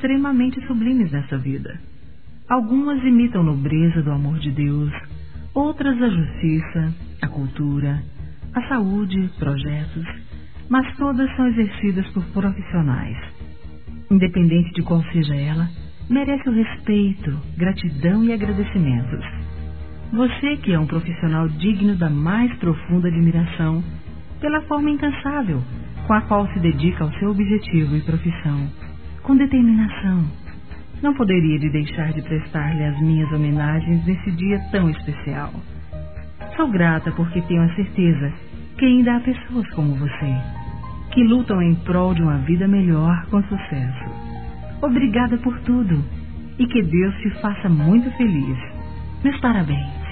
extremamente sublimes nessa vida. Algumas imitam a nobreza do amor de Deus, outras a justiça, a cultura, a saúde, projetos, mas todas são exercidas por profissionais. Independente de qual seja ela, merece o respeito, gratidão e agradecimentos. Você que é um profissional digno da mais profunda admiração pela forma incansável com a qual se dedica ao seu objetivo e profissão, com determinação. Não poderia deixar de prestar-lhe as minhas homenagens nesse dia tão especial. Sou grata porque tenho a certeza que ainda há pessoas como você, que lutam em prol de uma vida melhor com sucesso. Obrigada por tudo e que Deus te faça muito feliz. Meus parabéns.